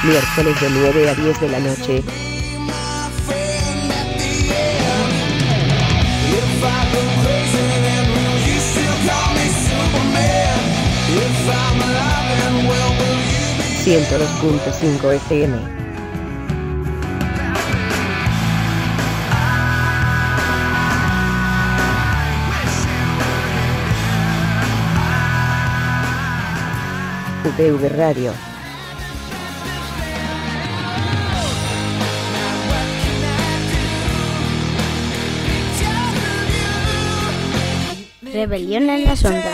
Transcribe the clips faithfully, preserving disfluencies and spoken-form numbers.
miércoles de nueve a diez de la noche. ciento dos punto cinco F M. U P V Radio. Rebelión en las ondas.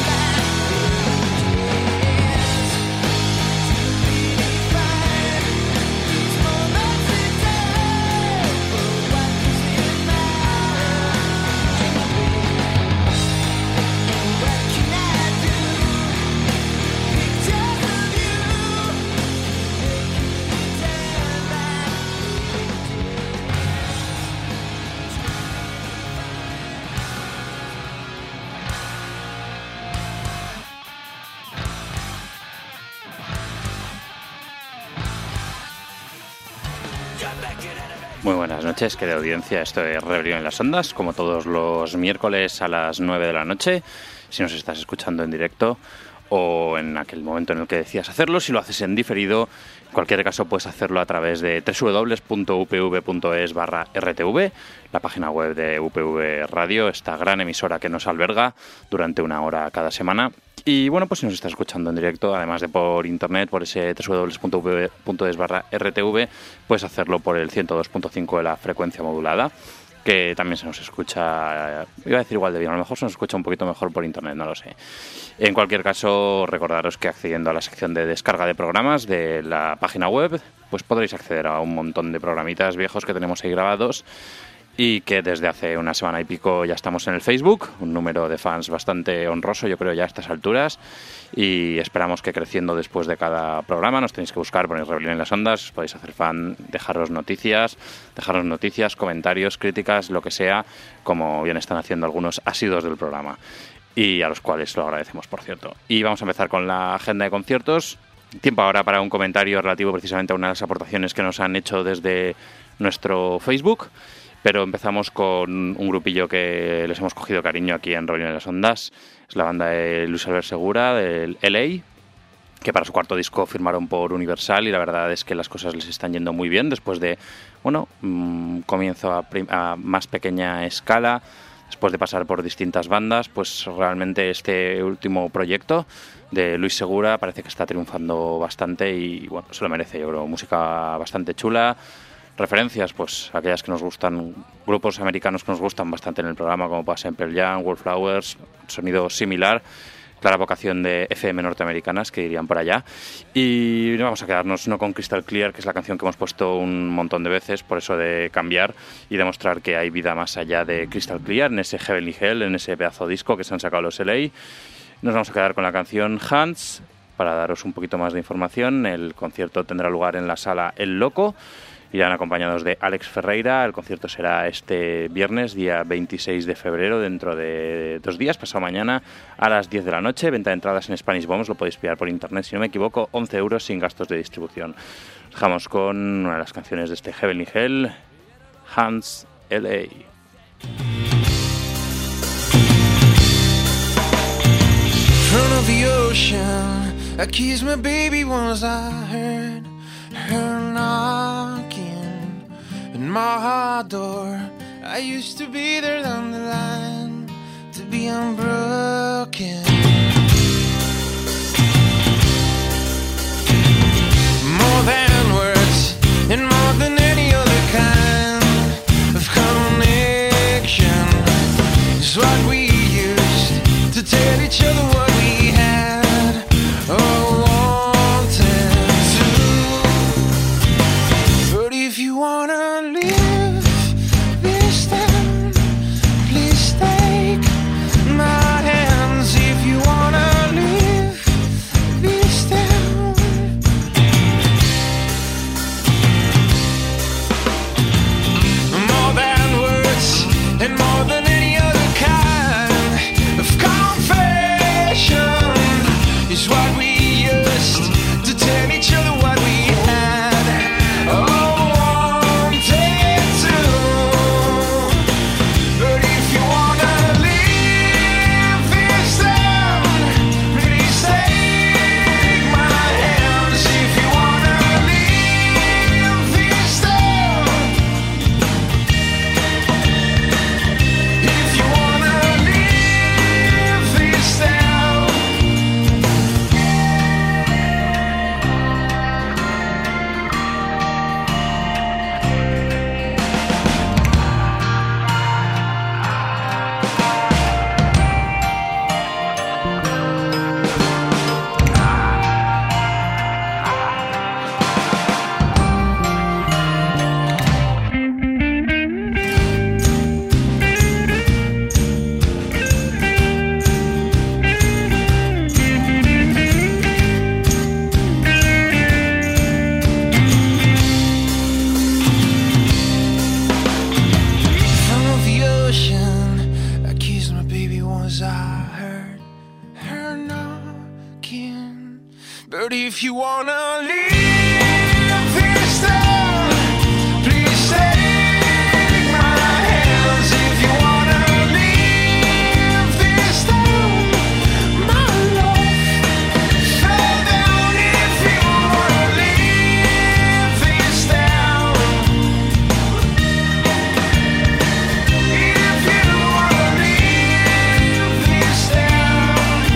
Muy buenas noches, querida audiencia. Esto es Rebelión en las Ondas, como todos los miércoles a las nueve de la noche, si nos estás escuchando en directo o en aquel momento en el que decías hacerlo. Si lo haces en diferido, en cualquier caso puedes hacerlo a través de doble u doble u doble u punto u p v punto es barra r t v, la página web de U P V Radio, esta gran emisora que nos alberga durante una hora cada semana. Y bueno, pues si nos estás escuchando en directo, además de por internet, por ese doble u doble u doble u punto u p v punto es barra r t v, puedes hacerlo por el ciento dos punto cinco de la frecuencia modulada, que también se nos escucha, iba a decir igual de bien, a lo mejor se nos escucha un poquito mejor por internet, no lo sé. En cualquier caso, recordaros que accediendo a la sección de descarga de programas de la página web, pues podréis acceder a un montón de programitas viejos que tenemos ahí grabados, y que desde hace una semana y pico ya estamos en el Facebook, un número de fans bastante honroso, yo creo, ya a estas alturas, y esperamos que creciendo después de cada programa. Nos tenéis que buscar, ponéis Rebelión en las Ondas, os podéis hacer fan, dejaros noticias, dejaros noticias, comentarios, críticas, lo que sea, como bien están haciendo algunos asiduos del programa, y a los cuales lo agradecemos, por cierto. Y vamos a empezar con la agenda de conciertos. Tiempo ahora para un comentario relativo precisamente a una de las aportaciones que nos han hecho desde nuestro Facebook. Pero empezamos con un grupillo que les hemos cogido cariño aquí en Rebelión en las Ondas. Es la banda de Luis Albert Segura, del L A, que para su cuarto disco firmaron por Universal, y la verdad es que las cosas les están yendo muy bien después de, bueno, mmm, comienzo a, prim- a más pequeña escala, después de pasar por distintas bandas. Pues realmente este último proyecto de Luis Segura parece que está triunfando bastante y bueno, se lo merece, yo creo. Música bastante chula. Referencias, pues aquellas que nos gustan, grupos americanos que nos gustan bastante en el programa, como pasa en Pearl Jam, Wallflowers, sonido similar, clara vocación de F M norteamericanas, que dirían por allá. Y vamos a quedarnos no con Crystal Clear, que es la canción que hemos puesto un montón de veces, por eso de cambiar y demostrar que hay vida más allá de Crystal Clear, en ese Heavenly Hell, en ese pedazo disco que se han sacado los L A. Nos vamos a quedar con la canción Hands, para daros un poquito más de información. El concierto tendrá lugar en la sala El Loco. Irán acompañados de Alex Ferreira. El concierto será este viernes, día veintiséis de febrero, dentro de dos días, pasado mañana, a las diez de la noche. Venta de entradas en Spanish Bombs, lo podéis pillar por internet, si no me equivoco, once euros sin gastos de distribución. Os dejamos con una de las canciones de este Heavenly Hell, Hands, L A. Front of the ocean, I kissed my baby once. I heard her knocking at my heart door. I used to be there down the line to be unbroken. More than words and more than any other kind of connection is what we used to tell each other what we had or wanted to. But if you wanna live this time, please take my hands. If If you wanna leave this town, please take my hands. If you wanna leave this town, my love, fell down. If you wanna leave this town, if you wanna leave this town.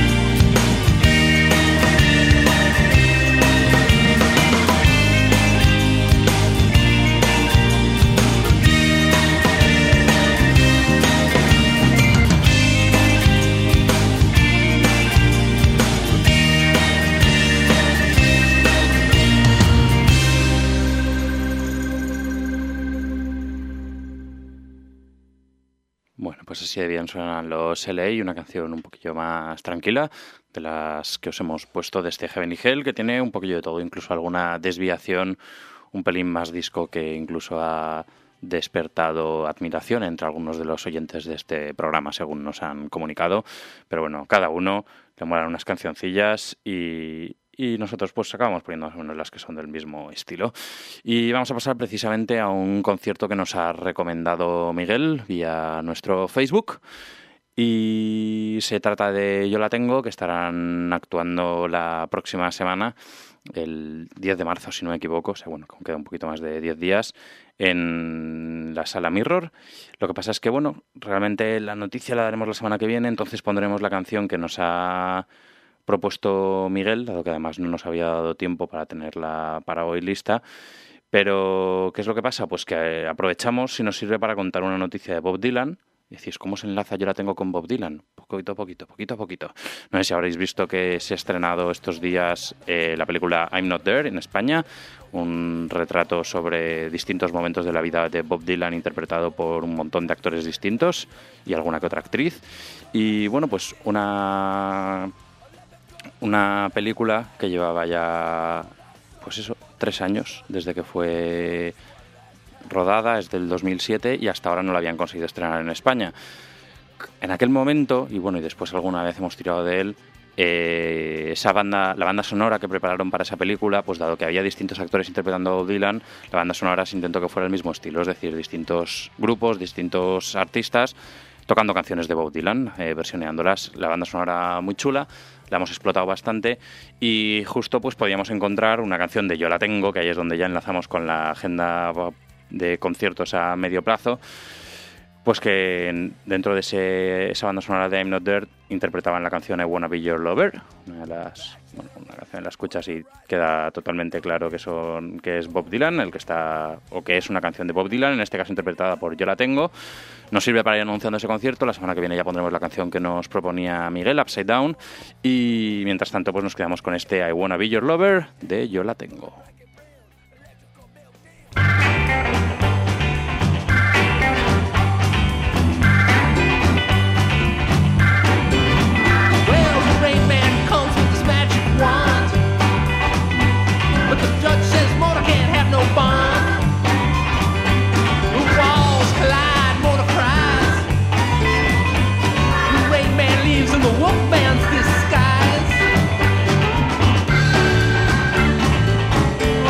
Bueno, pues así de bien suenan los L A y una canción un poquillo más tranquila de las que os hemos puesto de este Heaven y Hell, que tiene un poquillo de todo, incluso alguna desviación, un pelín más disco que incluso ha despertado admiración entre algunos de los oyentes de este programa, según nos han comunicado. Pero bueno, cada uno le molan unas cancioncillas y... y nosotros pues acabamos poniendo más o menos las que son del mismo estilo. Y vamos a pasar precisamente a un concierto que nos ha recomendado Miguel vía nuestro Facebook. Y se trata de Yo la tengo, que estarán actuando la próxima semana, el diez de marzo, si no me equivoco, o sea, bueno, queda un poquito más de diez días, en la Sala Mirror. Lo que pasa es que, bueno, realmente la noticia la daremos la semana que viene, entonces pondremos la canción que nos ha propuesto Miguel, dado que además no nos había dado tiempo para tenerla para hoy lista. Pero, ¿qué es lo que pasa? Pues que aprovechamos si nos sirve para contar una noticia de Bob Dylan. Y decís, ¿cómo se enlaza Yo la tengo con Bob Dylan? Poquito a poquito, poquito a poquito. No sé si habréis visto que se ha estrenado estos días eh, la película I'm Not There en España, un retrato sobre distintos momentos de la vida de Bob Dylan interpretado por un montón de actores distintos y alguna que otra actriz. Y bueno, pues una... Una película que llevaba ya, pues eso, tres años desde que fue rodada, es del dos mil siete y hasta ahora no la habían conseguido estrenar en España. En aquel momento, y bueno, y después alguna vez hemos tirado de él, eh, esa banda, la banda sonora que prepararon para esa película, pues dado que había distintos actores interpretando a Bob Dylan, la banda sonora se intentó que fuera el mismo estilo, es decir, distintos grupos, distintos artistas tocando canciones de Bob Dylan, eh, versioneándolas. La banda sonora muy chula, la hemos explotado bastante y justo pues podíamos encontrar una canción de Yo la tengo, que ahí es donde ya enlazamos con la agenda de conciertos a medio plazo, pues que dentro de ese, esa banda sonora de I'm Not There interpretaban la canción I Wanna Be Your Lover, una de las, bueno, una canción la escuchas y queda totalmente claro que son que es Bob Dylan el que está, o que es una canción de Bob Dylan, en este caso interpretada por Yo la tengo. Nos sirve para ir anunciando ese concierto. La semana que viene ya pondremos la canción que nos proponía Miguel, Upside Down, y mientras tanto pues nos quedamos con este I Wanna Be Your Lover de Yo la tengo. Wolfman's disguise.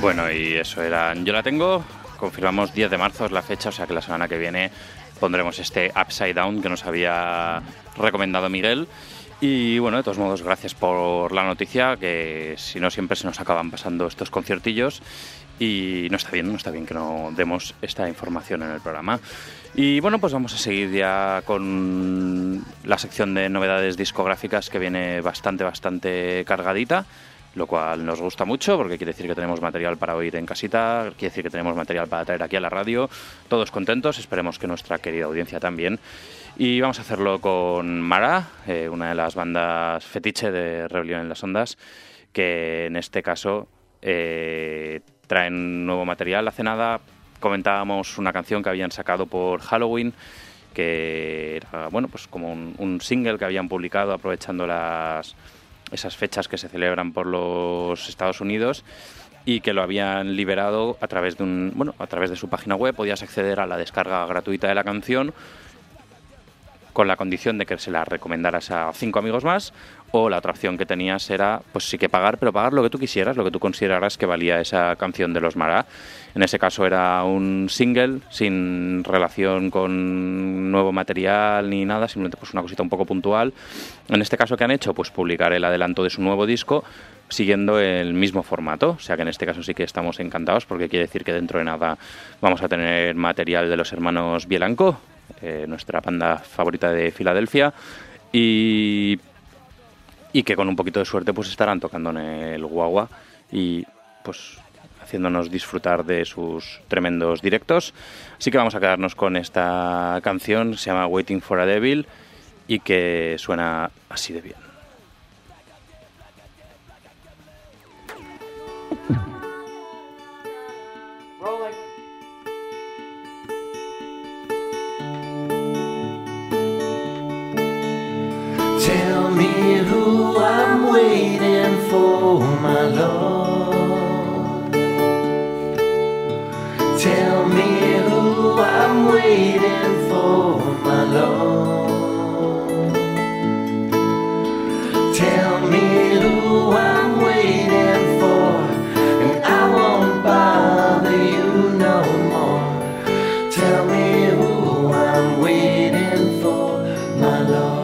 Bueno, y eso era Yo la tengo. Confirmamos diez de marzo es la fecha, o sea que la semana que viene pondremos este Upside Down que nos había recomendado Miguel. Y bueno, de todos modos, gracias por la noticia, que si no siempre se nos acaban pasando estos conciertillos y no está bien, no está bien que no demos esta información en el programa. Y bueno, pues vamos a seguir ya con la sección de novedades discográficas, que viene bastante, bastante cargadita, lo cual nos gusta mucho porque quiere decir que tenemos material para oír en casita, quiere decir que tenemos material para traer aquí a la radio, todos contentos, esperemos que nuestra querida audiencia también. Y vamos a hacerlo con Mara, eh, una de las bandas fetiche de Rebelión en las Ondas, que en este caso eh, traen nuevo material. Hace nada comentábamos una canción que habían sacado por Halloween, que era, bueno, pues como un, un single que habían publicado aprovechando las esas fechas que se celebran por los Estados Unidos, y que lo habían liberado a través de un, bueno, a través de su página web. Podías acceder a la descarga gratuita de la canción con la condición de que se la recomendaras a cinco amigos más, o la otra opción que tenías era, pues sí que pagar, pero pagar lo que tú quisieras, lo que tú consideraras que valía esa canción de los Mara. En ese caso era un single sin relación con nuevo material ni nada, simplemente pues una cosita un poco puntual. En este caso, ¿qué han hecho? Pues publicar el adelanto de su nuevo disco siguiendo el mismo formato, o sea que en este caso sí que estamos encantados, porque quiere decir que dentro de nada vamos a tener material de los hermanos Bielanco, eh, nuestra banda favorita de Filadelfia, y, y que con un poquito de suerte pues estarán tocando en el Guagua y pues haciéndonos disfrutar de sus tremendos directos. Así que vamos a quedarnos con esta canción, se llama Waiting for a Devil, y que suena así de bien. Tell me who I'm waiting for, my Lord. Tell me who I'm waiting for, my Lord. Tell me who I'm waiting for, and I won't bother you no more. Tell me who I'm waiting for, my Lord.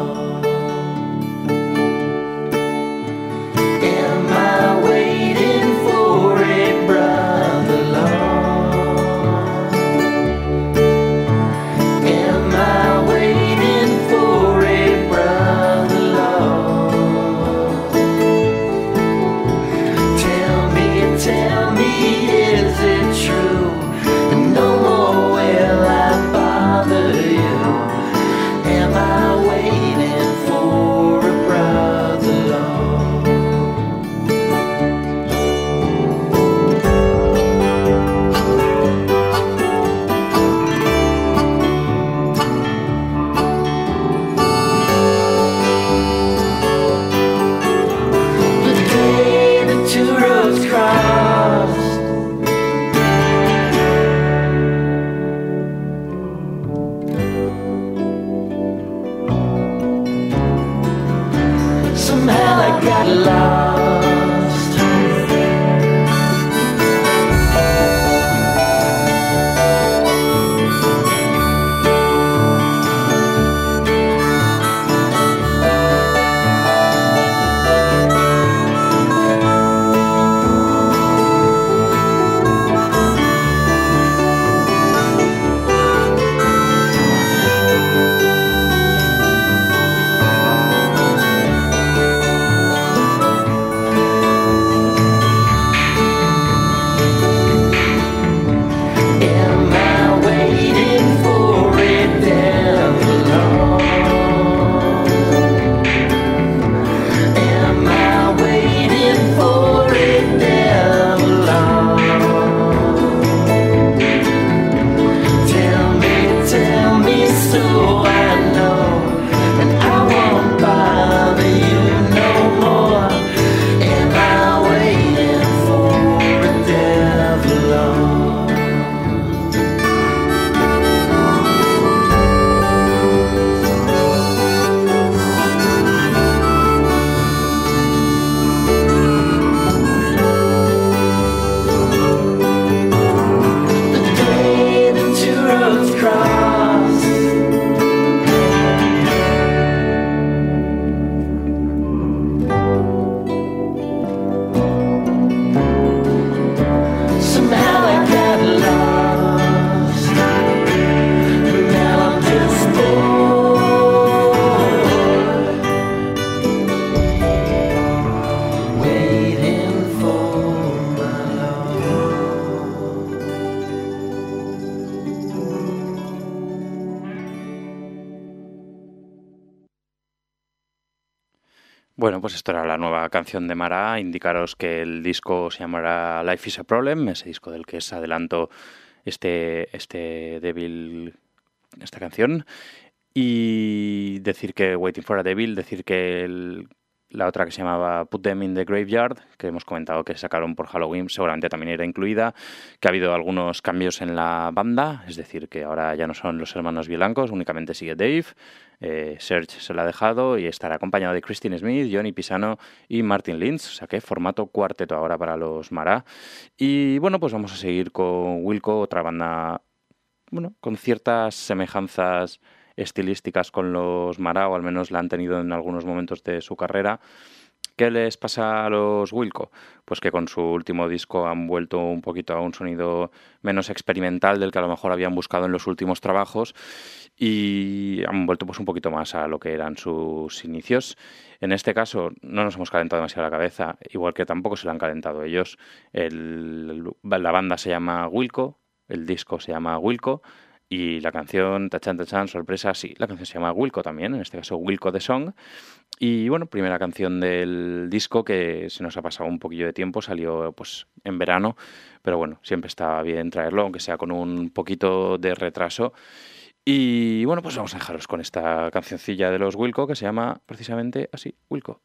pues esto era la nueva canción de Mara. Indicaros que el disco se llamará Life is a Problem, ese disco del que es adelanto este, este Devil, esta canción. Y decir que Waiting for a Devil, decir que el, la otra que se llamaba Put Them in the Graveyard, que hemos comentado que sacaron por Halloween, seguramente también era incluida, que ha habido algunos cambios en la banda, es decir, que ahora ya no son los hermanos Violancos, únicamente sigue Dave, eh, Serge se la ha dejado y estará acompañado de Christine Smith, Johnny Pisano y Martin Lynch, o sea que formato cuarteto ahora para los Mara. Y bueno, pues vamos a seguir con Wilco, otra banda, bueno, con ciertas semejanzas estilísticas con los Mara, o al menos la han tenido en algunos momentos de su carrera. ¿Qué les pasa a los Wilco? Pues que con su último disco han vuelto un poquito a un sonido menos experimental del que a lo mejor habían buscado en los últimos trabajos y han vuelto pues un poquito más a lo que eran sus inicios. En este caso no nos hemos calentado demasiado la cabeza, igual que tampoco se la han calentado ellos. El, la banda se llama Wilco, el disco se llama Wilco, y la canción, tachan, tachan, sorpresa, sí, la canción se llama Wilco también, en este caso Wilco the Song. Y bueno, primera canción del disco que se nos ha pasado un poquillo de tiempo, salió pues en verano, pero bueno, siempre está bien traerlo, aunque sea con un poquito de retraso. Y bueno, pues vamos a dejaros con esta cancioncilla de los Wilco que se llama precisamente así, Wilco.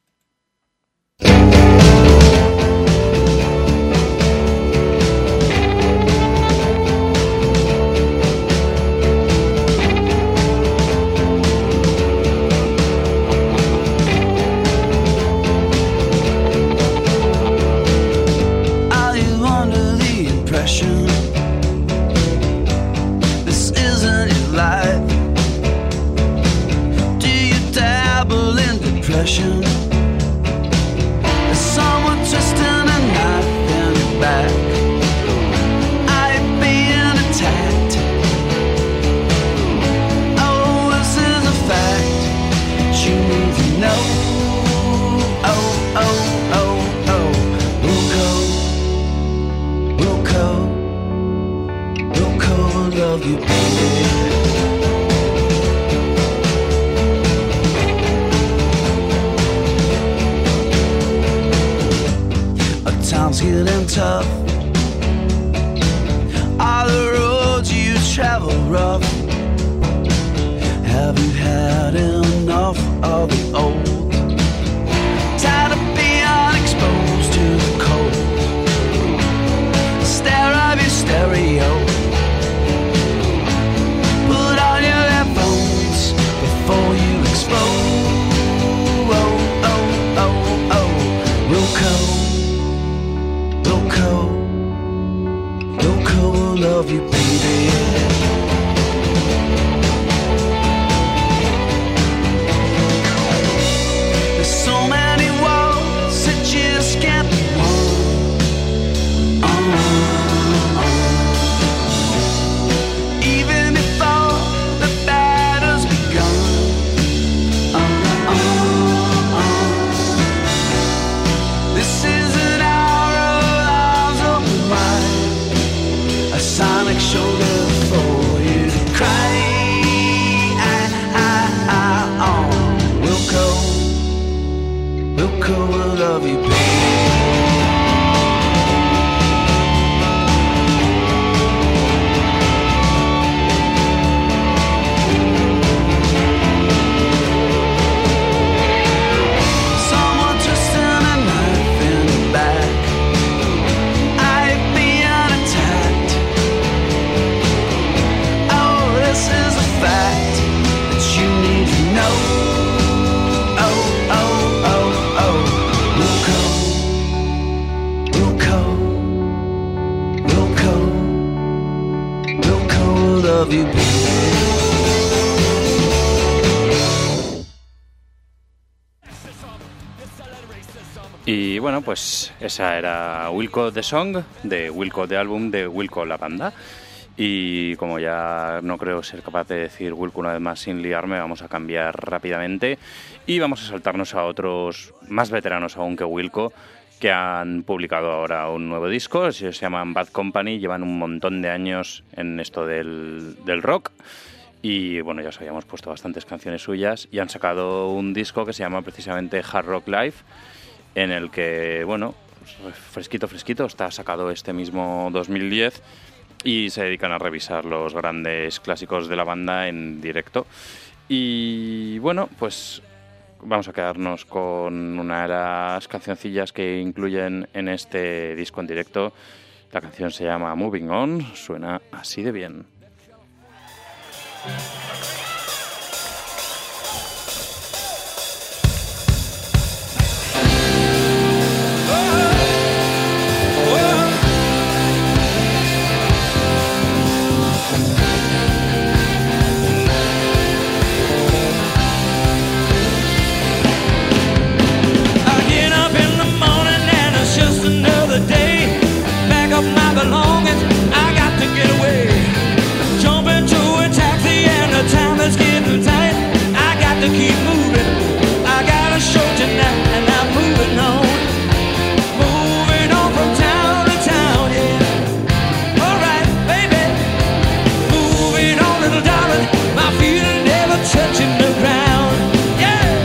This isn't your life. Do you dabble in depression? Is someone twisting a knife in your back? Are you being attacked? Oh, this is a fact that you need to know. Oh, oh, oh, oh, Wilco. Wilco, love you, baby. Our time's getting tough. Are the roads you travel rough? Have you had enough of the old? Tired of being exposed to the cold. Stare of your stereo. Put on your headphones before you explode. Oh, oh, oh, oh. Wilco, Wilco, Wilco will love you, baby. There's so many walls that just can't be won. Oh. Even before the battle's begun, uh, uh, uh. This is an hour of arms open wide, a sonic shoulder for you to cry. I, I, I, oh. Wilco, Wilco will love you, baby. Y bueno, pues esa era Wilco the Song, de Wilco the Album, de Wilco la banda. Y como ya no creo ser capaz de decir Wilco una vez más sin liarme, vamos a cambiar rápidamente y vamos a saltarnos a otros más veteranos aún que Wilco, que han publicado ahora un nuevo disco. Ellos se llaman Bad Company, llevan un montón de años en esto del, del rock. Y bueno, ya os habíamos puesto bastantes canciones suyas y han sacado un disco que se llama precisamente Hard Rock Live, en el que, bueno, fresquito, fresquito, está sacado este mismo dos mil diez y se dedican a revisar los grandes clásicos de la banda en directo. Y bueno, pues vamos a quedarnos con una de las cancioncillas que incluyen en este disco en directo. La canción se llama Moving On, suena así de bien. Belongings, I got to get away. Jump into a taxi and the time is getting tight. I got to keep moving. I got a show tonight and I'm moving on. Moving on from town to town, yeah. Alright, baby. Moving on, little darling. My feet are never touching the ground, yeah.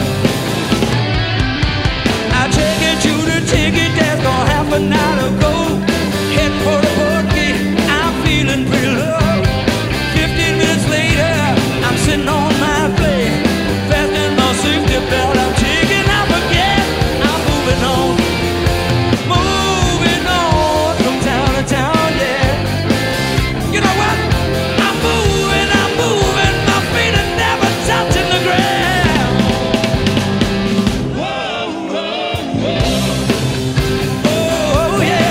I take it to the ticket desk on half an hour ago. Head for the board gate, I'm feeling pretty low. Fifteen minutes later, I'm sitting on my plane, fastening my safety belt. I'm taking off again. I'm moving on, moving on from town to town, yeah. You know what? I'm moving, I'm moving. My feet are never touching the ground. Whoa, whoa, whoa. Oh, yeah.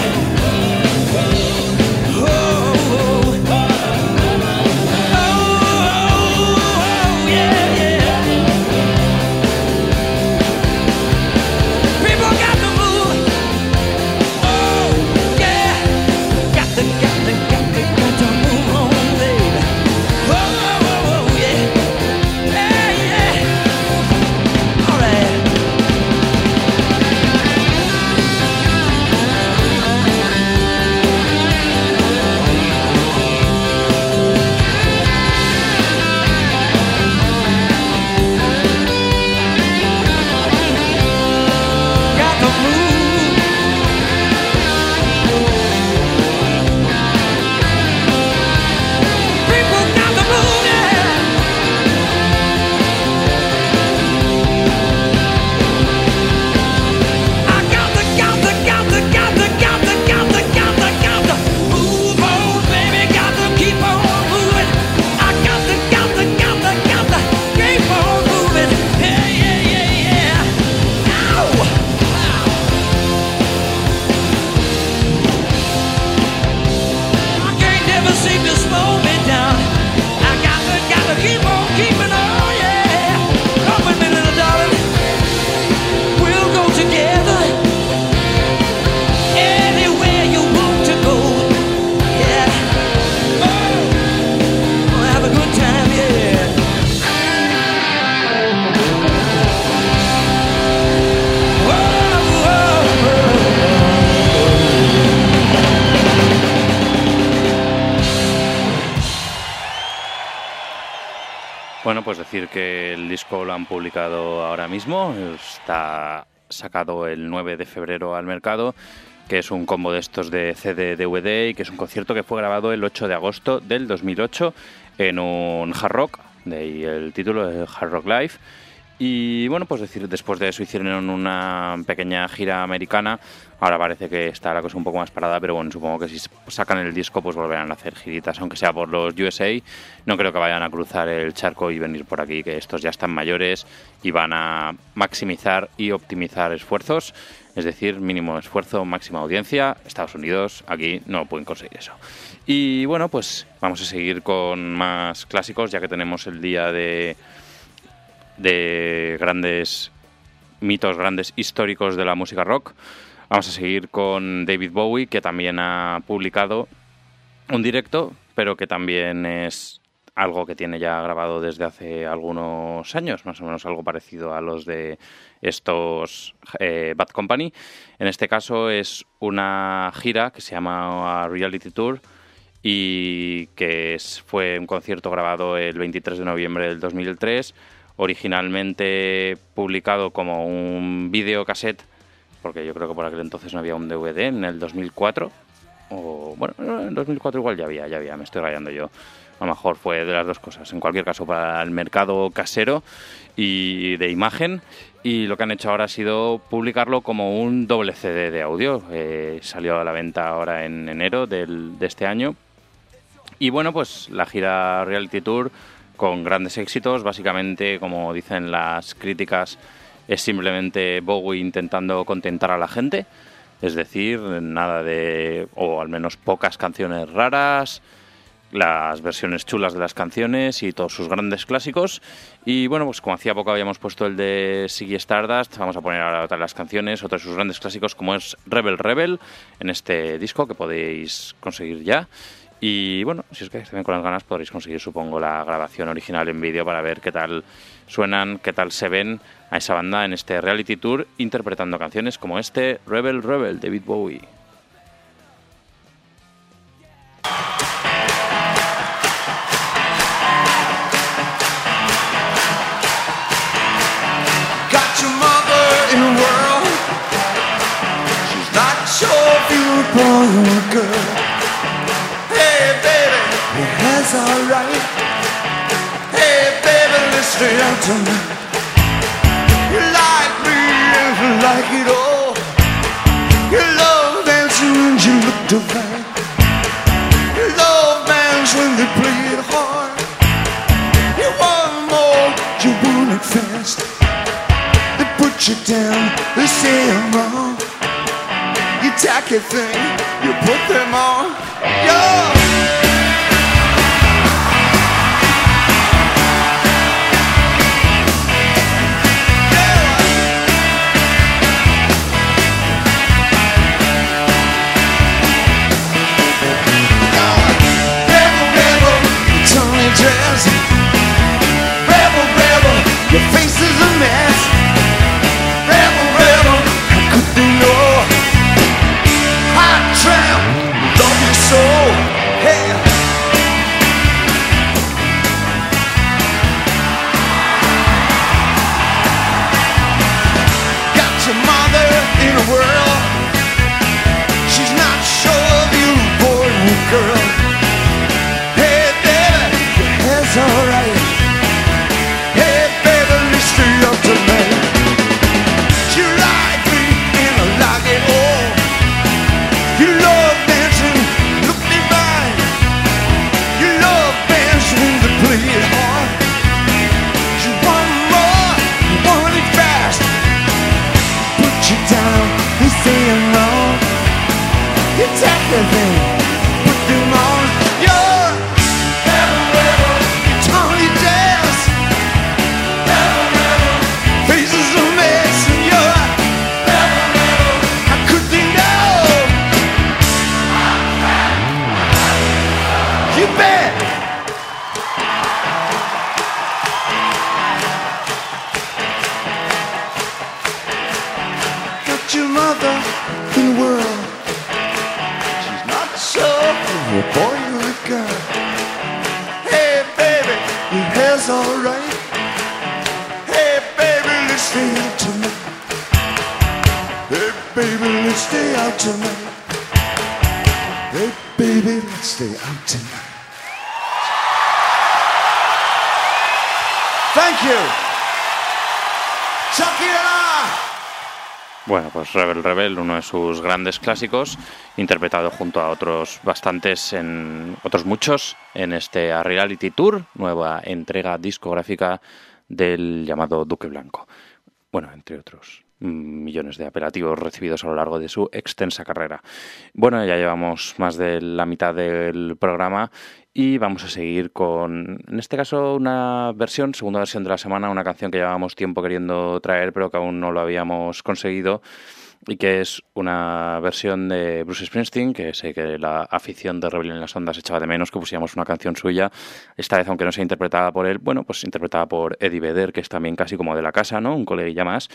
Bueno, pues decir que el disco lo han publicado ahora mismo, está sacado el nueve de febrero al mercado, que es un combo de estos de C D D V D y que es un concierto que fue grabado el ocho de agosto del dos mil ocho en un Hard Rock, de ahí el título de Hard Rock Live. Y bueno, pues decir, después de eso hicieron una pequeña gira americana. Ahora parece que está la cosa un poco más parada, pero bueno, supongo que si sacan el disco pues volverán a hacer giritas, aunque sea por los U S A. No creo que vayan a cruzar el charco y venir por aquí, que estos ya están mayores y van a maximizar y optimizar esfuerzos. Es decir, mínimo esfuerzo, máxima audiencia. Estados Unidos, aquí no pueden conseguir eso. Y bueno, pues vamos a seguir con más clásicos, ya que tenemos el día de... de grandes mitos, grandes históricos de la música rock. Vamos a seguir con David Bowie, que también ha publicado un directo, pero que también es algo que tiene ya grabado desde hace algunos años, más o menos algo parecido a los de estos eh, Bad Company. En este caso es una gira que se llama Reality Tour y que es, fue un concierto grabado el veintitrés de noviembre del dos mil tres, originalmente publicado como un videocassette, porque yo creo que por aquel entonces no había un D V D, en el dos mil cuatro, o bueno, en el dos mil cuatro igual ya había, ya había, me estoy rayando yo. A lo mejor fue de las dos cosas. En cualquier caso, para el mercado casero y de imagen. Y lo que han hecho ahora ha sido publicarlo como un doble C D de audio. Eh, salió a la venta ahora en enero del, de este año. Y bueno, pues la gira Reality Tour con grandes éxitos. Básicamente, como dicen las críticas, es simplemente Bowie intentando contentar a la gente. Es decir, nada de... o al menos pocas canciones raras, las versiones chulas de las canciones y todos sus grandes clásicos. Y bueno, pues como hacía poco habíamos puesto el de Ziggy Stardust, vamos a poner ahora otra de las canciones, otros de sus grandes clásicos, como es Rebel Rebel, en este disco que podéis conseguir ya. Y bueno, si os quedáis también con las ganas, podréis conseguir, supongo, la grabación original en vídeo para ver qué tal suenan, qué tal se ven a esa banda en este Reality Tour, interpretando canciones como este Rebel Rebel, David Bowie. Boy or girl, hey baby, your hair's alright. Hey baby, let's stay out tonight. You like me and you like it all. You love dancing and you look divine. You love bands when they play it hard. You want more, you want it fast. They put you down, they say I'm wrong. You tacky thing, you put them on. Yo! Rebel, rebel, Tony dress. Rebel, rebel, your face is a mess. Rebel, rebel, how could they know? Hot tramp, love you so, hey. Got your mother in a whirl. She's not sure of you, boy or girl. Hey baby, your hair's alright. Hey baby, let's stay up tonight. You like me and I like it all. You love dancing, look divine. You love bands when they play it hard. You want more, you want it fast. Put you down, they say I'm wrong. You take everything, put them on. You're rebel, rebel, Tony Jazz. Rebel, rebel, faces a mess, and you're rebel, rebel. How could they know? You bet. Got your mother in the world. She's not sure if you're a boy or a girl. Hey baby, your hair's alright. Hey baby, let's stay out tonight. Hey baby, let's stay out tonight. Hey baby, let's stay out tonight. Thank you. Shakira. Bueno, pues Rebel Rebel, uno de sus grandes clásicos, interpretado junto a otros bastantes, en otros muchos, en este A Reality Tour, nueva entrega discográfica del llamado Duque Blanco. Bueno, entre otros millones de apelativos recibidos a lo largo de su extensa carrera. Bueno, ya llevamos más de la mitad del programa y vamos a seguir con, en este caso, una versión, segunda versión de la semana, una canción que llevábamos tiempo queriendo traer, pero que aún no lo habíamos conseguido, y que es una versión de Bruce Springsteen, que sé que la afición de Rebelión en las Ondas echaba de menos que pusiéramos una canción suya, esta vez aunque no sea interpretada por él, bueno, pues interpretada por Eddie Vedder, que es también casi como de la casa, ¿no? Un coleguilla más.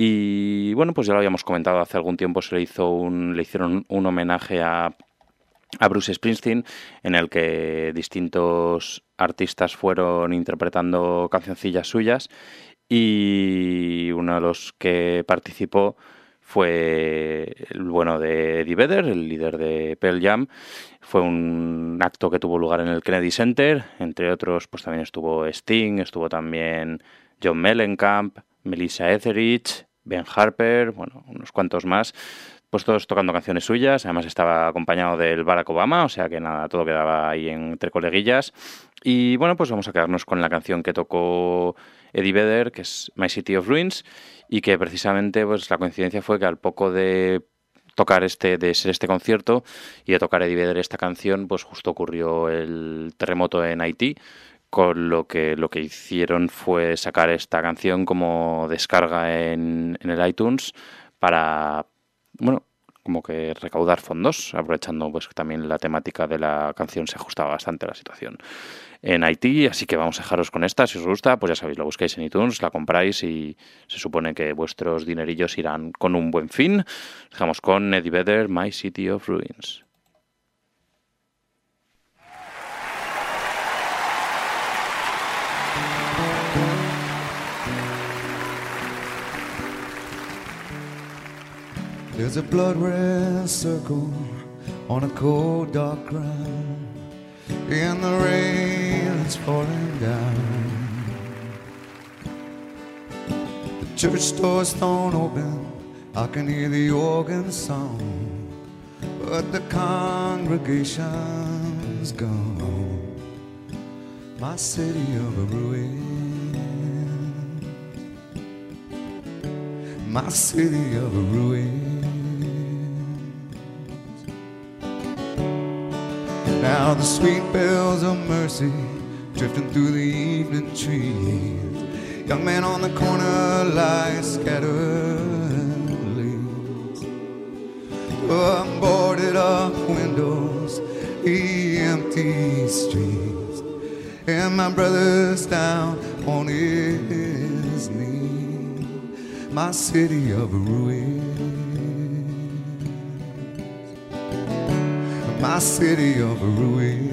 Y bueno, pues ya lo habíamos comentado hace algún tiempo, se le hizo un, le hicieron un homenaje a a Bruce Springsteen, en el que distintos artistas fueron interpretando cancioncillas suyas, y uno de los que participó fue el bueno de Eddie Vedder, el líder de Pearl Jam. Fue un acto que tuvo lugar en el Kennedy Center, entre otros pues también estuvo Sting, estuvo también John Mellencamp, Melissa Etheridge, Ben Harper, bueno, unos cuantos más, pues todos tocando canciones suyas. Además estaba acompañado del Barack Obama, o sea que nada, todo quedaba ahí entre coleguillas. Y bueno, pues vamos a quedarnos con la canción que tocó Eddie Vedder, que es My City of Ruins, y que precisamente pues la coincidencia fue que al poco de tocar este, de ser este concierto y de tocar Eddie Vedder esta canción, pues justo ocurrió el terremoto en Haití, con lo que lo que hicieron fue sacar esta canción como descarga en, en el iTunes para, bueno, como que recaudar fondos, aprovechando pues que también la temática de la canción se ajustaba bastante a la situación en Haití. Así que vamos a dejaros con esta. Si os gusta, pues ya sabéis, lo buscáis en iTunes, la compráis y se supone que vuestros dinerillos irán con un buen fin. Dejamos con Eddie Vedder, My City of Ruins. There's a blood red circle on a cold dark ground, in the rain that's falling down. The church door's thrown open, I can hear the organ song, but the congregation's gone. My city of a ruin, my city of a ruin. Now the sweet bells of mercy drifting through the evening trees. Young man on the corner lies scattered leaves. Unboarded up windows, the empty streets, and my brother's down on his knees. My city of a ruin, my city of a ruin.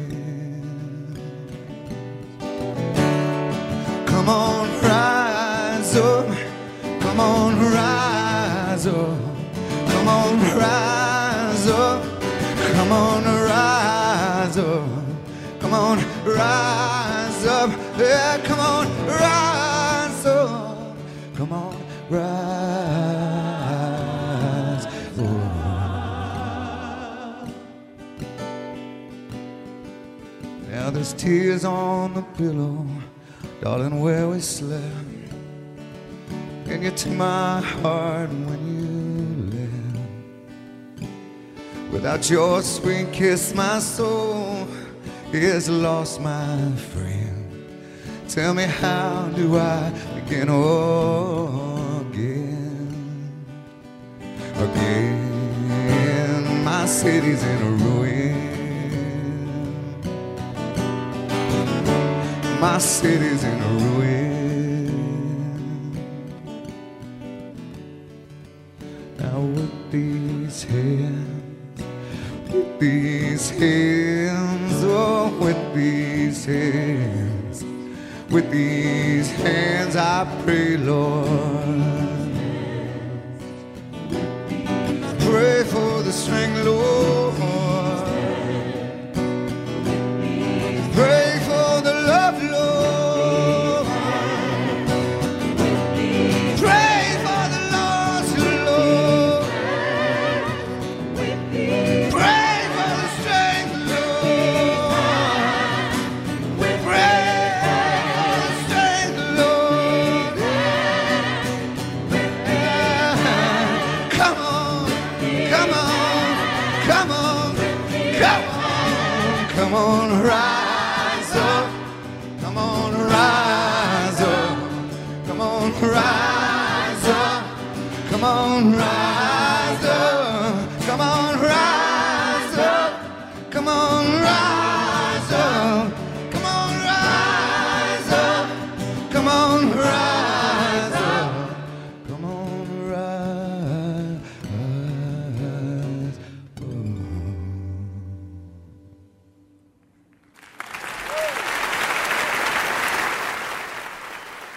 Come on, rise up, come on, rise up, come on, rise up, come on, rise up, come on, rise up, yeah, come on, rise up, come on, rise up. Now there's tears on the pillow, darling, where we slept, and you took my heart when you left. Without your sweet kiss, my soul is lost, my friend. Tell me, how do I begin again? Again, my city's in a ruin. My city's in a ruin. Now with these hands, with these hands, oh, with these hands, with these hands I pray, Lord. Pray for the strength, Lord. Pray for the love, Lord. Pray for the lost, Lord. Pray for the strength, Lord. Pray for the strength, Lord. Come on, come on, come on, come on, come on, rise. Rise up, come on, rise up, come on, rise up, come on, rise up, come on, rise up, come on, rise up, come on, rise up.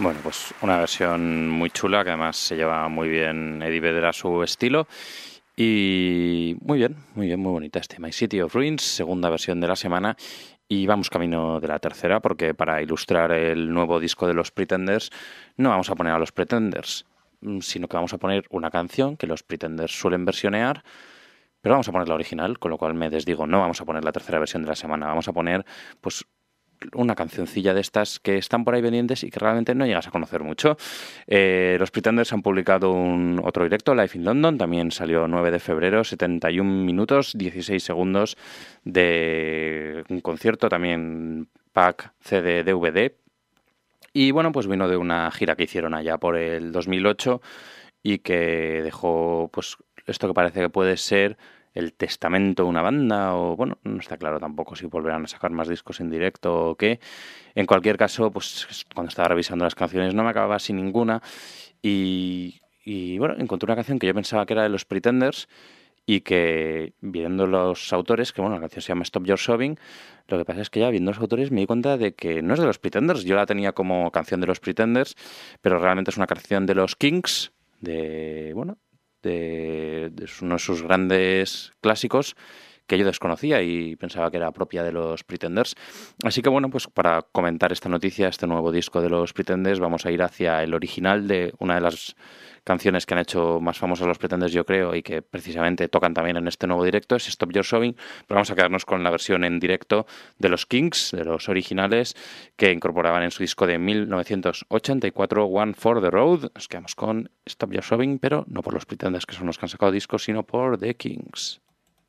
Bueno, pues una versión muy chula que además se lleva muy bien Eddie Vedder a su estilo. Y muy bien, muy bien, muy bonita este My City of Ruins, segunda versión de la semana. Y vamos camino de la tercera, porque para ilustrar el nuevo disco de los Pretenders no vamos a poner a los Pretenders, sino que vamos a poner una canción que los Pretenders suelen versionear, pero vamos a poner la original, con lo cual me desdigo, no vamos a poner la tercera versión de la semana, vamos a poner pues una cancioncilla de estas que están por ahí pendientes y que realmente no llegas a conocer mucho. Eh, los Pretenders han publicado un otro directo, Live in London, también salió nueve de febrero, setenta y un minutos, dieciséis segundos de un concierto, también pack C D D V D. Y bueno, pues vino de una gira que hicieron allá por el dos mil ocho y que dejó pues esto que parece que puede ser el testamento de una banda, o bueno, no está claro tampoco si volverán a sacar más discos en directo o qué. En cualquier caso, pues cuando estaba revisando las canciones no me acababa sin ninguna y, y bueno, encontré una canción que yo pensaba que era de los Pretenders y que viendo los autores, que bueno, la canción se llama Stop Your Shoving, lo que pasa es que ya viendo los autores me di cuenta de que no es de los Pretenders. Yo la tenía como canción de los Pretenders, pero realmente es una canción de los Kinks, de bueno, de, de uno de sus grandes clásicos que yo desconocía y pensaba que era propia de los Pretenders. Así que bueno, pues para comentar esta noticia, este nuevo disco de los Pretenders, vamos a ir hacia el original de una de las canciones que han hecho más famosas los Pretenders, yo creo, y que precisamente tocan también en este nuevo directo, es Stop Your Shoving, pero vamos a quedarnos con la versión en directo de los Kinks, de los originales, que incorporaban en su disco de mil novecientos ochenta y cuatro, One for the Road. Nos quedamos con Stop Your Shoving, pero no por los Pretenders, que son los que han sacado discos, sino por The Kinks.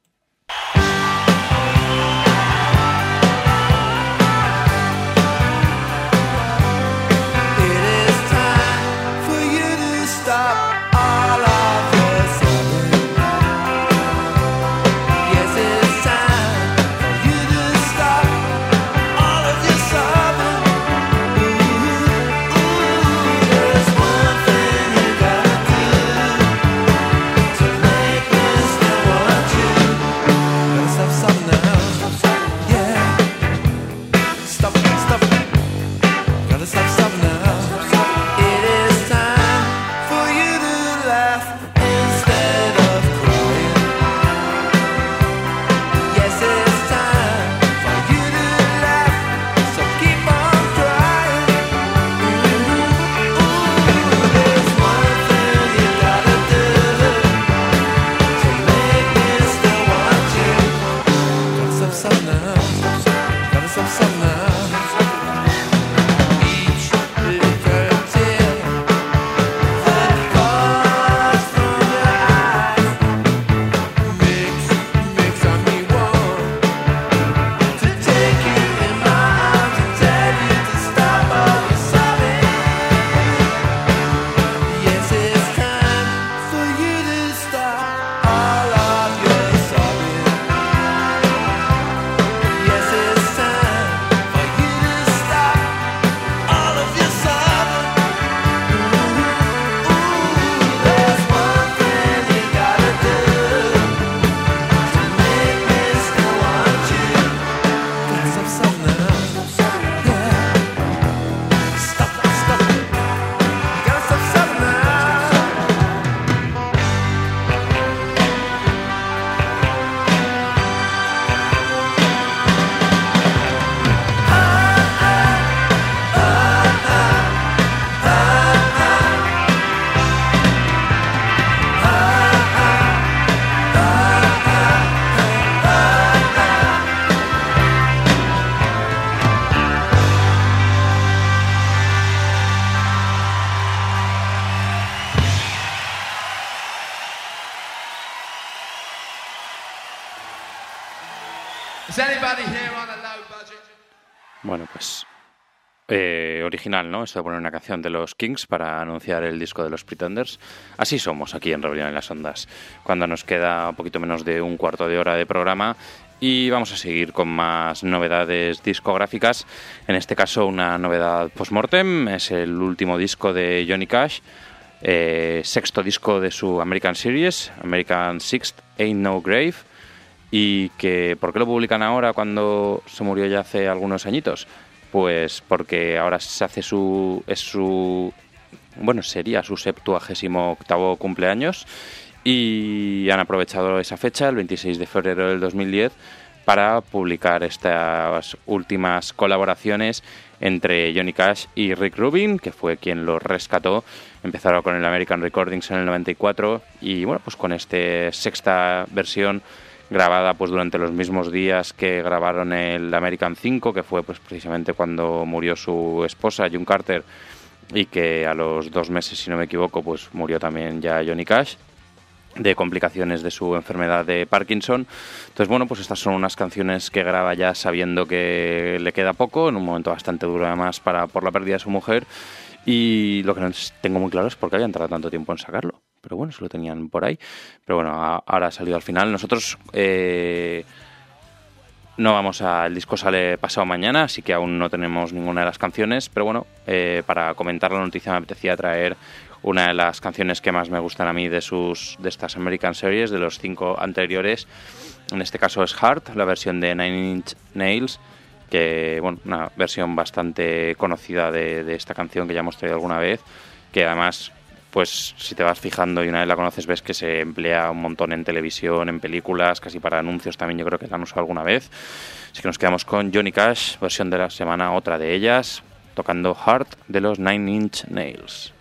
Bueno, pues eh, original, ¿no? Esto de poner una canción de los Kinks para anunciar el disco de los Pretenders. Así somos aquí en Rebelión en las Ondas, cuando nos queda un poquito menos de un cuarto de hora de programa. Y vamos a seguir con más novedades discográficas. En este caso, una novedad post-mortem. Es el último disco de Johnny Cash, eh, sexto disco de su American Series, American Sixth Ain't No Grave. Y que, ¿por qué lo publican ahora cuando se murió ya hace algunos añitos? pues porque ahora se hace su... es su... bueno, sería su septuagésimo octavo cumpleaños y han aprovechado esa fecha, el veintiséis de febrero del dos mil diez, para publicar estas últimas colaboraciones entre Johnny Cash y Rick Rubin, que fue quien los rescató. Empezaron con el American Recordings en el noventa y cuatro y bueno, pues con esta sexta versión grabada pues durante los mismos días que grabaron el American cinco, que fue pues precisamente cuando murió su esposa June Carter, y que a los dos meses, si no me equivoco, pues murió también ya Johnny Cash de complicaciones de su enfermedad de Parkinson. Entonces, bueno, pues estas son unas canciones que graba ya sabiendo que le queda poco, en un momento bastante duro además para, por la pérdida de su mujer, y lo que no tengo muy claro es por qué habían tardado tanto tiempo en sacarlo. Pero bueno, eso lo tenían por ahí. Pero bueno, a, ahora ha salido al final. Nosotros eh, no vamos a... El disco sale pasado mañana, así que aún no tenemos ninguna de las canciones. Pero bueno, eh, para comentar la noticia me apetecía traer una de las canciones que más me gustan a mí de sus de estas American Series, de los cinco anteriores. En este caso es Heart, la versión de Nine Inch Nails, que bueno, una versión bastante conocida de, de esta canción que ya hemos traído alguna vez, que además, pues si te vas fijando y una vez la conoces ves que se emplea un montón en televisión, en películas, casi para anuncios también yo creo que la han usado alguna vez. Así que nos quedamos con Johnny Cash, versión de la semana, otra de ellas, tocando Heart de los Nine Inch Nails.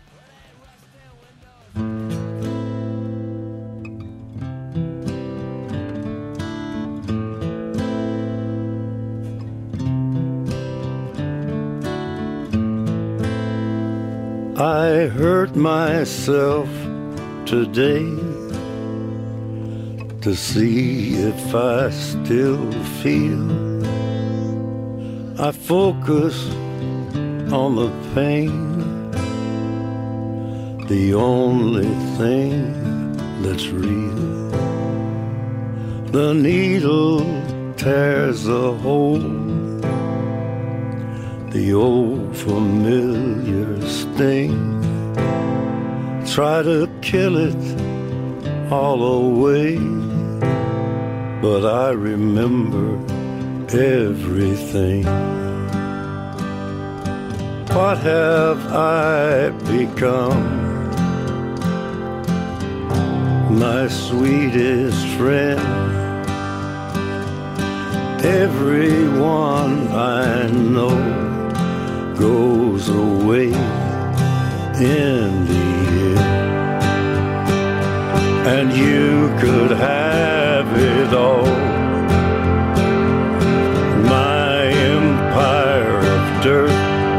I hurt myself today to see if I still feel. I focus on the pain, the only thing that's real. The needle tears a hole, the old familiar sting. Try to kill it all away, but I remember everything. What have I become? My sweetest friend. Everyone I know goes away in the end, and you could have it all. My empire of dirt,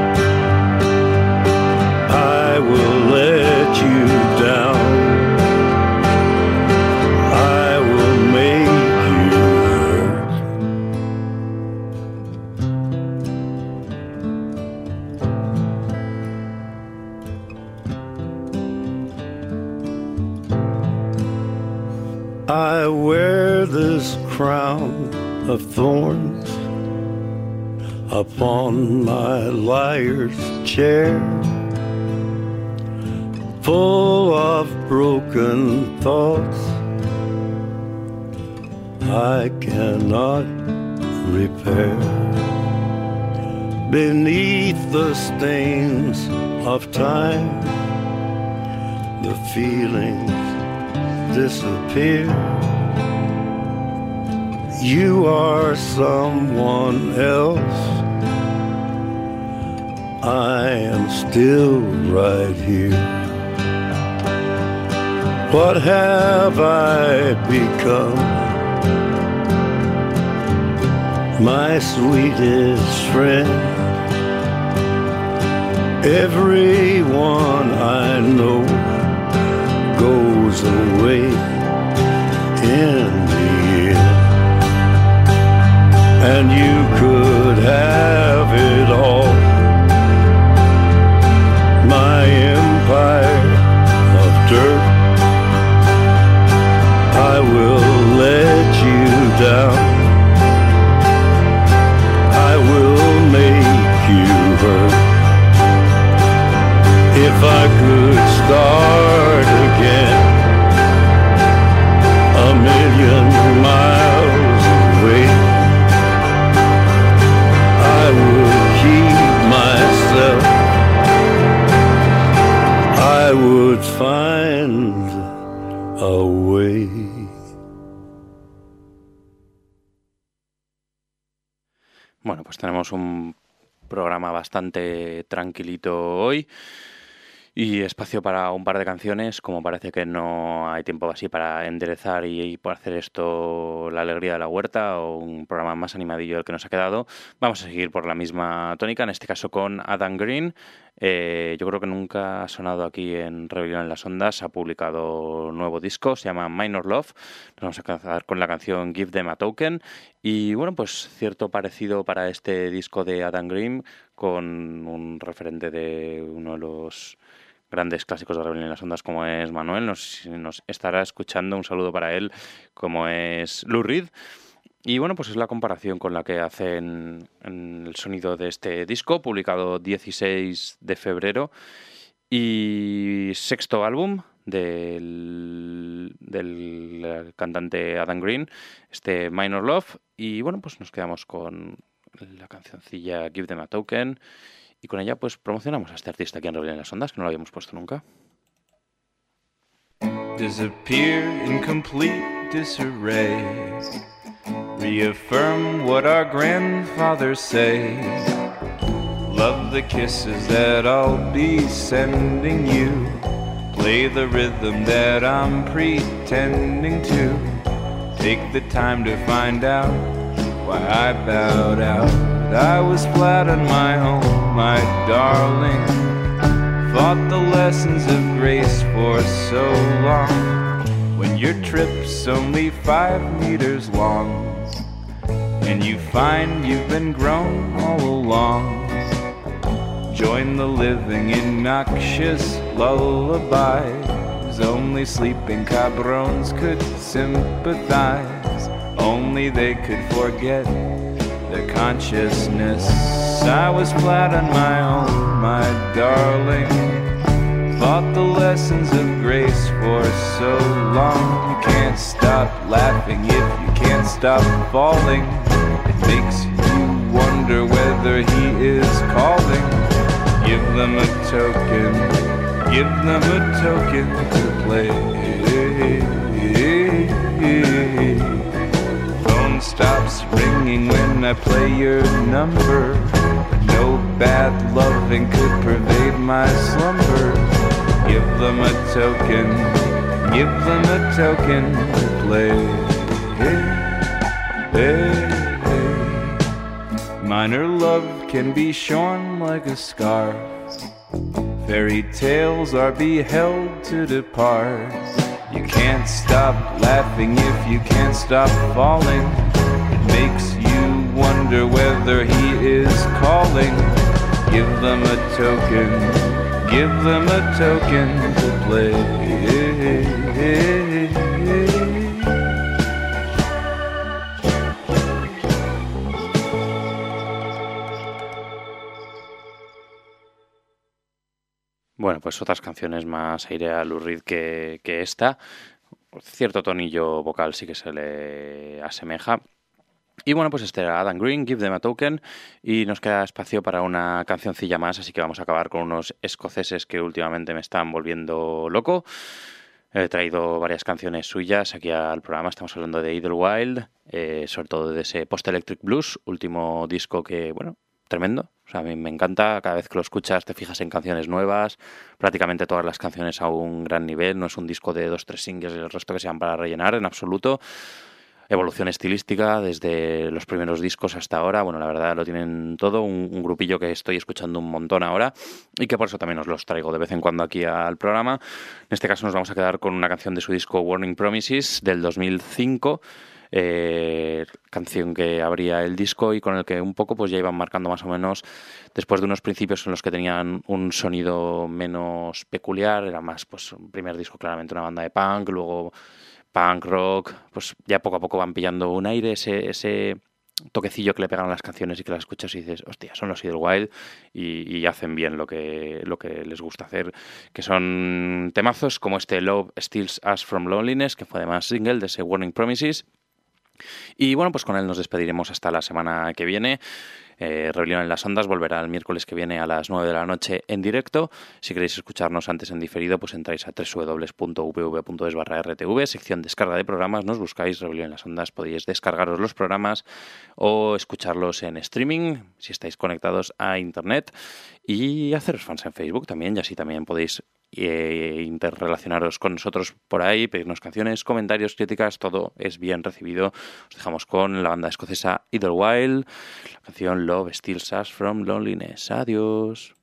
I will let you down. I will make you hurt. I wear this crown of thorns upon my liar's chair, full of broken thoughts I cannot repair. Beneath the stains of time, the feelings disappear. You are someone else, I am still right here. What have I become? My sweetest friend. Everyone I know goes away in the end, and you could have it all. My empire of dirt, I will let you down. I will make you hurt. If I could start again, a million miles away, I would away. Bueno, pues tenemos un programa bastante tranquilito hoy y espacio para un par de canciones. Como parece que no hay tiempo así para enderezar y, y por hacer esto la alegría de la huerta o un programa más animadillo del que nos ha quedado, vamos a seguir por la misma tónica, en este caso con Adam Green. Eh, yo creo que nunca ha sonado aquí en Rebelión en las Ondas. Ha publicado un nuevo disco, se llama Minor Love. Nos vamos a quedar con la canción Give Them a Token. Y bueno, pues cierto parecido para este disco de Adam Green con un referente de uno de los grandes clásicos de Rebelión en las Ondas como es Manuel. Nos, nos estará escuchando, un saludo para él, como es Lou Reed. Y bueno, pues es la comparación con la que hacen en el sonido de este disco, publicado dieciséis de febrero, y sexto álbum del, del cantante Adam Green, este Minor Love. Y bueno, pues nos quedamos con la cancioncilla Give Them a Token, y con ella pues promocionamos a este artista aquí en Rebelión en las Ondas, que no lo habíamos puesto nunca. Disappear in complete disarray. Reaffirm what our grandfathers say. Love the kisses that I'll be sending you. Play the rhythm that I'm pretending to. Take the time to find out why I bowed out. I was flat on my own, my darling. Fought the lessons of grace for so long. When your trip's only five meters long, and you find you've been grown all along. Join the living in noxious lullabies. Only sleeping cabrones could sympathize. Only they could forget their consciousness. I was flat on my own, my darling. Fought the lessons of grace for so long. You can't stop laughing if you can't stop falling. It makes you wonder whether he is calling. Give them a token, give them a token to play. Phone stops ringing when I play your number. No bad loving could pervade my slumber. Give them a token, give them a token to play. Hey, hey, hey. Minor love can be shorn like a scarf. Fairy tales are beheld to depart. You can't stop laughing if you can't stop falling. It makes you wonder whether he is calling. Give them a token, give them a token to play. Bueno, pues otras canciones más aire a Lou Reed que, que esta. Cierto tonillo vocal sí que se le asemeja. Y bueno, pues este era Adam Green, Give Them a Token, y nos queda espacio para una cancioncilla más, así que vamos a acabar con unos escoceses que últimamente me están volviendo loco. He traído varias canciones suyas aquí al programa. Estamos hablando de Idlewild, eh, sobre todo de ese Post-Electric Blues, último disco que, bueno, tremendo. O sea, a mí me encanta. Cada vez que lo escuchas te fijas en canciones nuevas, prácticamente todas las canciones a un gran nivel. No es un disco de dos, tres singles y el resto que sean para rellenar, en absoluto. Evolución estilística desde los primeros discos hasta ahora. Bueno, la verdad lo tienen todo. Un, un grupillo que estoy escuchando un montón ahora y que por eso también os los traigo de vez en cuando aquí al programa. En este caso nos vamos a quedar con una canción de su disco Warning Promises del dos mil cinco. Eh, canción que abría el disco y con el que un poco pues ya iban marcando más o menos, después de unos principios en los que tenían un sonido menos peculiar. Era más, pues, un primer disco claramente una banda de punk, luego punk, rock, pues ya poco a poco van pillando un aire, ese, ese toquecillo que le pegan a las canciones y que las escuchas y dices, hostia, son los Idlewild y, y hacen bien lo que, lo que les gusta hacer, que son temazos como este Love Steals Us From Loneliness, que fue además single de ese Warning Promises. Y bueno, pues con él nos despediremos hasta la semana que viene. Eh, Rebelión en las Ondas volverá el miércoles que viene a las nueve de la noche en directo. Si queréis escucharnos antes en diferido, pues entráis a doble u doble u doble u punto u p v punto es barra r t v, sección descarga de programas, nos buscáis Rebelión en las Ondas, podéis descargaros los programas o escucharlos en streaming si estáis conectados a internet, y haceros fans en Facebook también, y así también podéis e interrelacionaros con nosotros por ahí, pedirnos canciones, comentarios, críticas, todo es bien recibido. Os dejamos con la banda escocesa Idlewild, la canción Love Steals Us from Loneliness. Adiós.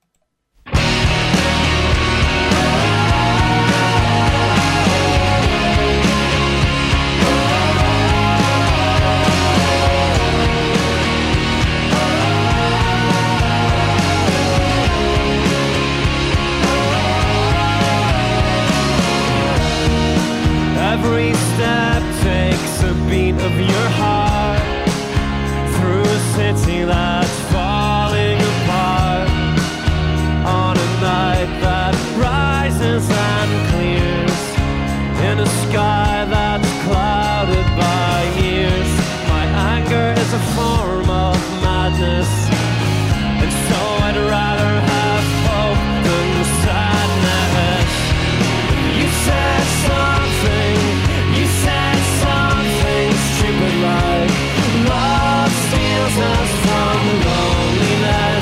Every step takes a beat of your heart through a city that's falling apart on a night that rises and clears in a sky that's clouded by years. My anger is a form of madness, and so I'd rather have hope than sadness. You said something, you said something stupid like love steals us from loneliness.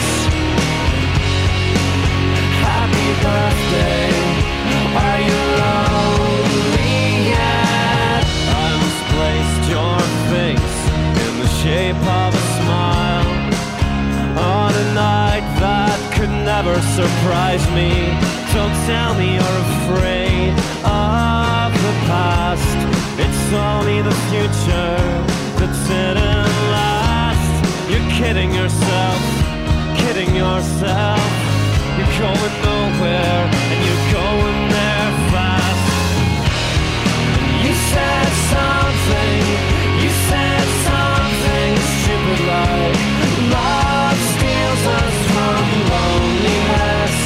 Happy birthday, are you lonely yet? I misplaced your face in the shape of a smile on a night that could never surprise me. Don't tell me you're afraid of the past. It's only the future that didn't last. You're kidding yourself, kidding yourself. You're going nowhere and you're going there fast. You said something, you said something stupid like love steals us from loneliness.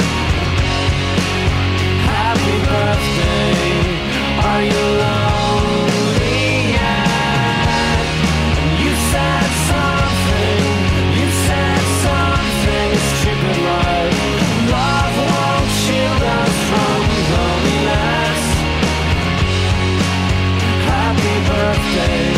Happy birthday, are you lonely yet? You said something, you said something stupid like love won't shield us from loneliness. Happy birthday.